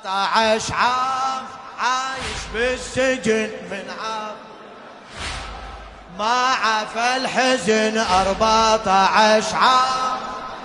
14 عام عايش بالسجن من عام ما عفى الحزن 14 عام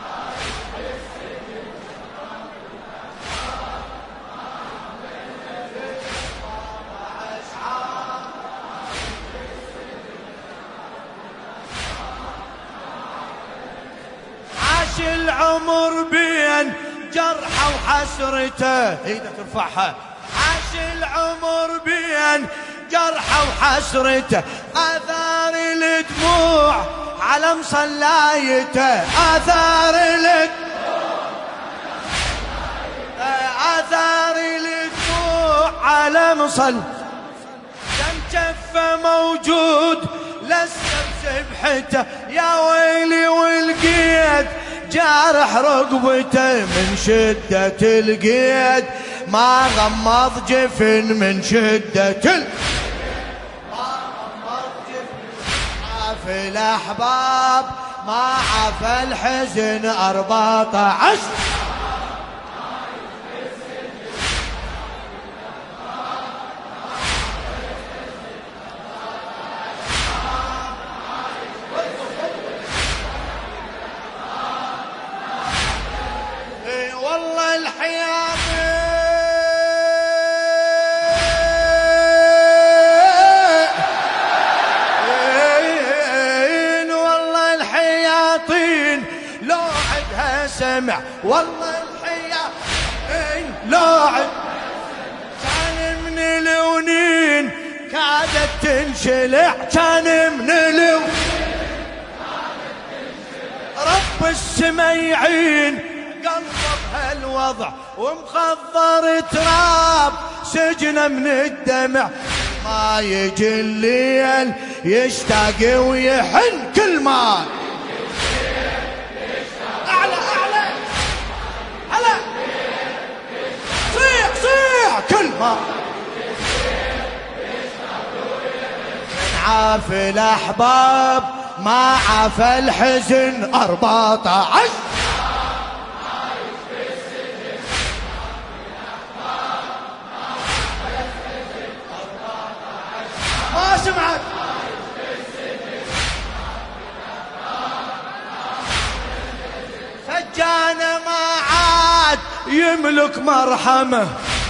عاش العمر بين جرحه وحسرته. ايدك ارفعها. عاش العمر بين جرحه وحسرته آثار الدموع على مصلايته. آثار الدموع على مصل كم جفه موجود لسه بسبحته. يا ويلي والقيد جارح رقبته من شدة القيد ما غمض جفن من شدة ما غمض جفن. عافى الأحباب ما عفى الحزن 14 والله الحياة والله الحياطين لو عدها سمع. والله الحياطين لو عد كان من الونين كادت تنشلع. كان من الونين رب السما يعين قلبه بهالوضع ومخضر تراب سجنه من الدمع. ما يجي الليل يشتاق ويحن كل ما اعلى اعلى هلا صيح صيح كل ما عافى الاحباب ما عافى الحزن 14 ما سمعت. سجانه ما عاد يملك مرحمه.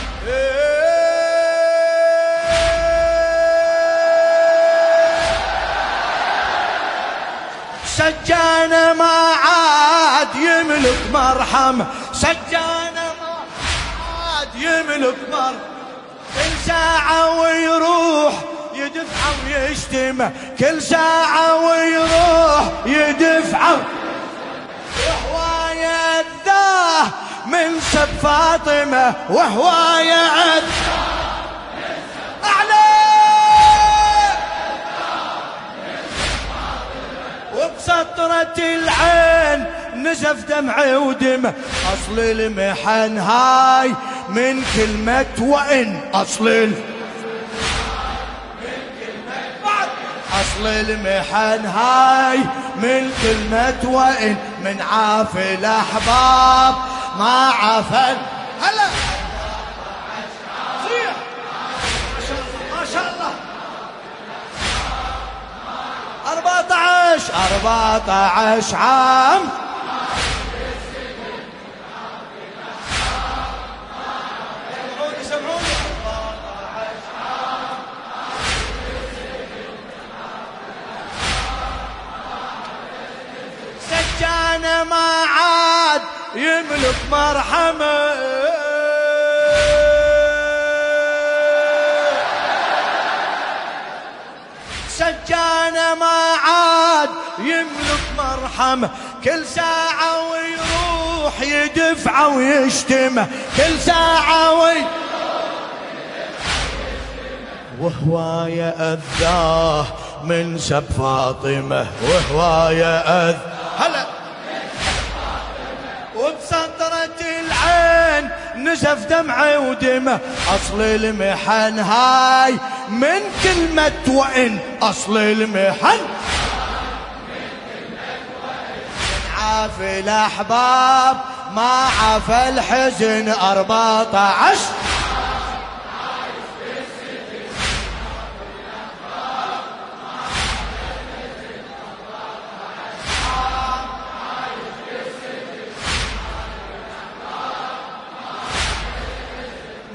سجانه ما عاد يملك مرحمه. سجانه ما عاد يملك مرحمه. كل ساعة ويروح يدفع ويشتمه. كل ساعة ويروح يدفع وهو يأذاه من سب فاطمة. وهو يأذاه وبسطرة العين نزف دمعي ودمه. أصل المحن هاي من كلمة وإن. أصل المحن هاي من كلمة وإن. من عافى الأحباب ما عافى. هلا صيح ما شاء الله 14 عام سمعوني. سجانه ما عاد يملك مرحمه. سجانه ما عاد يملك مرحمه. كل ساعة ويروح يدفع ويشتمه. كل ساعة وهو يأذاه من سب فاطمة. وهو يأذ هلا وبسطرة العين نزف دمعي ودمه. أصل المحن هاي من كلمة وإن. أصل المحن عافى الأحباب ما عفى الحزن 14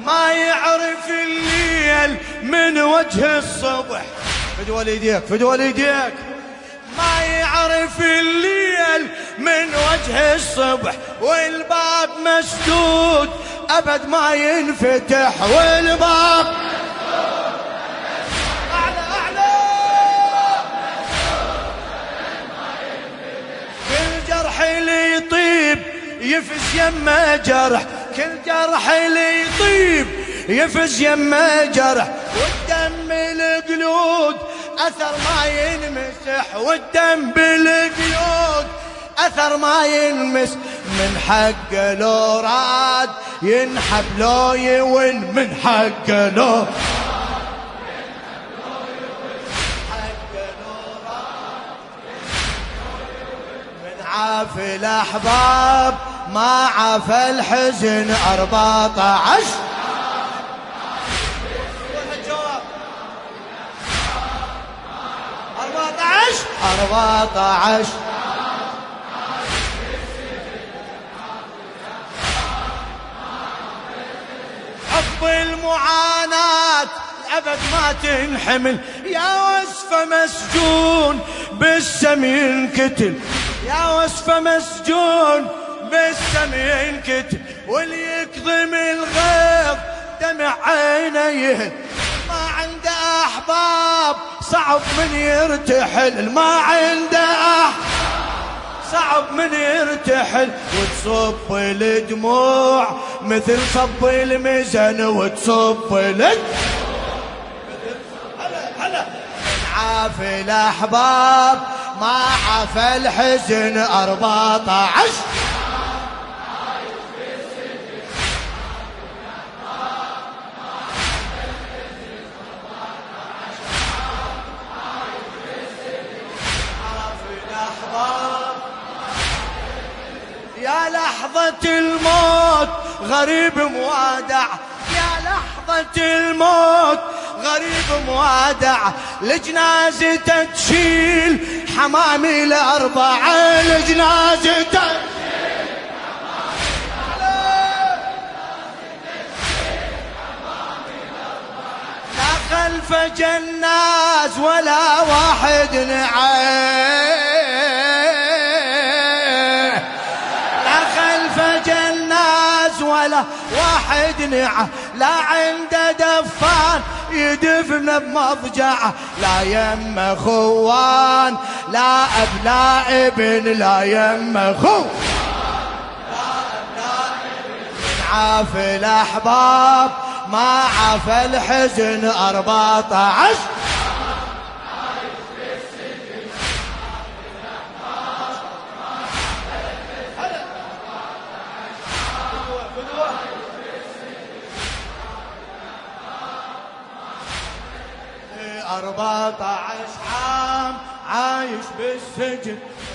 ما يعرف الليل من وجه الصبح. فدوى ايديك فدوى ايديك. ما يعرف الليل من وجه الصبح، والباب مسدود أبد ما ينفتح، والباب أعلى أعلى. كل جرح اللي يطيب يفز يمه جرح، كل جرح اللي يطيب يفز يمه جرح، والدم القلود أثر ما ينمسح، والدم بالقيود أثر ما ينمس. من حقه لو راد ينحب لو يون، من حقه لو من عافي الأحباب ما عافى الحزن 14. 14 حب المعاناة الأبد ما تنحمل، يا وصفة مسجون بالسم ينكتل، يا وصفة مسجون بالسم ينكتل، واللي يكظم الغيظ دمع عينه يهل. ما عنده أحباب صعب من يرتحل، ما عنده صعب من يرتحل، وتصب الدموع مثل صب الميزان، وتصب هلا من عافي الأحباب ما عافى الحزن 14. يا لحظة الموت غريب موادع، يا لحظة الموت غريب موادع، لجنازته تشيل حمامي الأربعة، لجنازته تشيل حمامي الأربعة، لا خلف جناز ولا واحد نعي، ولا واحد نعه، لا عنده دفان يدفن بمضجعه، لا يم خوان لا أب لا ابن، لا يم خوان لا أب لا ابن. من عافي الأحباب ما عافى الحزن 14. عام عايش بالسجن